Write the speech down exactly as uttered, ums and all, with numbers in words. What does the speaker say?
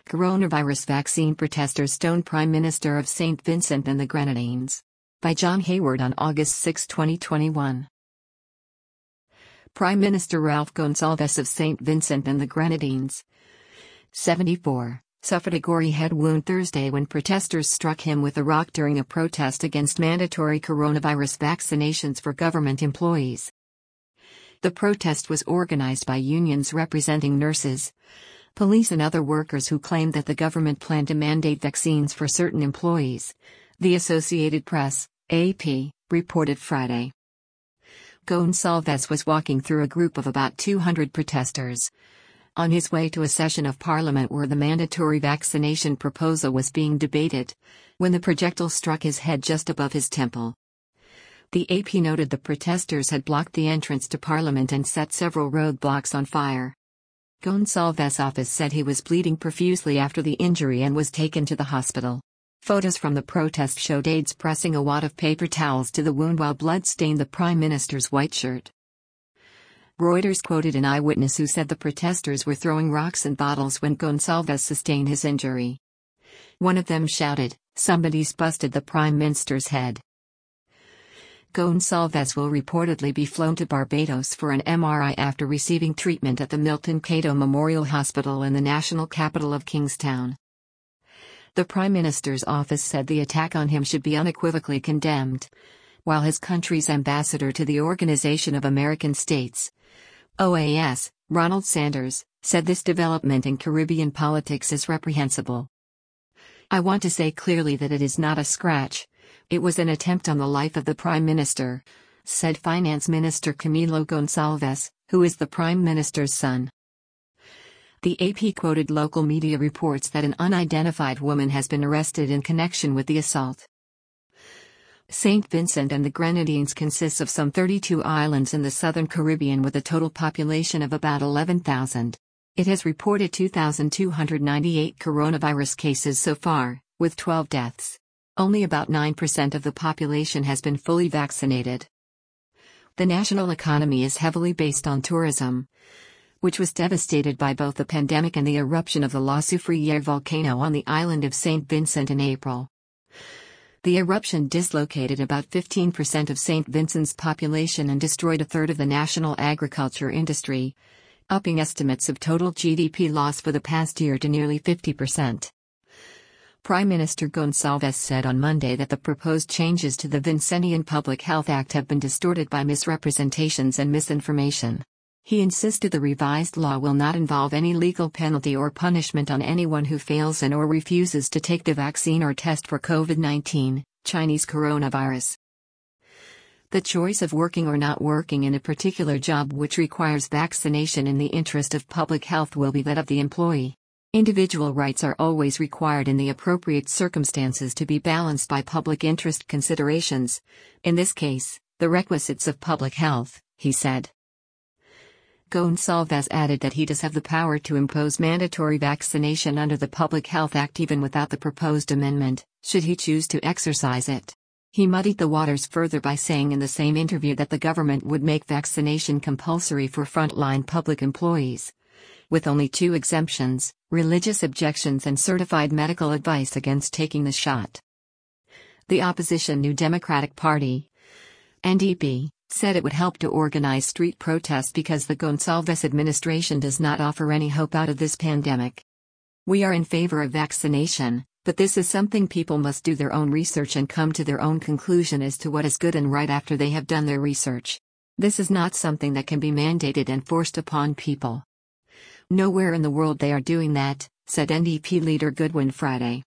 Coronavirus vaccine protesters stone Prime Minister of Saint Vincent and the Grenadines. By John Hayward on August sixth, twenty twenty-one. Prime Minister Ralph Gonsalves of Saint Vincent and the Grenadines, seventy-four, suffered a gory head wound Thursday when protesters struck him with a rock during a protest against mandatory coronavirus vaccinations for government employees. The protest was organized by unions representing nurses, police and other workers who claimed that the government planned to mandate vaccines for certain employees, the Associated Press, A P, reported Friday. Gonsalves was walking through a group of about two hundred protesters on his way to a session of Parliament where the mandatory vaccination proposal was being debated, when the projectile struck his head just above his temple. The A P noted the protesters had blocked the entrance to Parliament and set several roadblocks on fire. Gonsalves' office said he was bleeding profusely after the injury and was taken to the hospital. Photos from the protest showed aides pressing a wad of paper towels to the wound while blood stained the Prime Minister's white shirt. Reuters quoted an eyewitness who said the protesters were throwing rocks and bottles when Gonsalves sustained his injury. One of them shouted, "Somebody's busted the Prime Minister's head." Gonsalves will reportedly be flown to Barbados for an M R I after receiving treatment at the Milton Cato Memorial Hospital in the national capital of Kingstown. The Prime Minister's office said the attack on him should be unequivocally condemned, while his country's ambassador to the Organization of American States, O A S, Ronald Sanders, said this development in Caribbean politics is reprehensible. "I want to say clearly that it is not a scratch. It was an attempt on the life of the Prime Minister," said Finance Minister Camilo Gonsalves, who is the Prime Minister's son. The A P quoted local media reports that an unidentified woman has been arrested in connection with the assault. Saint Vincent and the Grenadines consists of some thirty-two islands in the southern Caribbean with a total population of about eleven thousand. It has reported two thousand two hundred ninety-eight coronavirus cases so far, with twelve deaths. Only about nine percent of the population has been fully vaccinated. The national economy is heavily based on tourism, which was devastated by both the pandemic and the eruption of the La Soufriere volcano on the island of Saint Vincent in April. The eruption dislocated about fifteen percent of Saint Vincent's population and destroyed a third of the national agriculture industry, upping estimates of total G D P loss for the past year to nearly fifty percent. Prime Minister Gonsalves said on Monday that the proposed changes to the Vincentian Public Health Act have been distorted by misrepresentations and misinformation. He insisted the revised law will not involve any legal penalty or punishment on anyone who fails and or refuses to take the vaccine or test for COVID nineteen, Chinese coronavirus. The choice of working or not working in a particular job which requires vaccination in the interest of public health will be that of the employee. Individual rights are always required in the appropriate circumstances to be balanced by public interest considerations, in this case, the requisites of public health, he said. Gonsalves added that he does have the power to impose mandatory vaccination under the Public Health Act even without the proposed amendment, should he choose to exercise it. He muddied the waters further by saying in the same interview that the government would make vaccination compulsory for frontline public employees, with only two exemptions: religious objections and certified medical advice against taking the shot. The opposition New Democratic Party, N D P, said it would help to organize street protests because the Gonsalves administration does not offer any hope out of this pandemic. "We are in favor of vaccination, but this is something people must do their own research and come to their own conclusion as to what is good and right after they have done their research. This is not something that can be mandated and forced upon people. Nowhere in the world they are doing that," said N D P leader Goodwin Friday.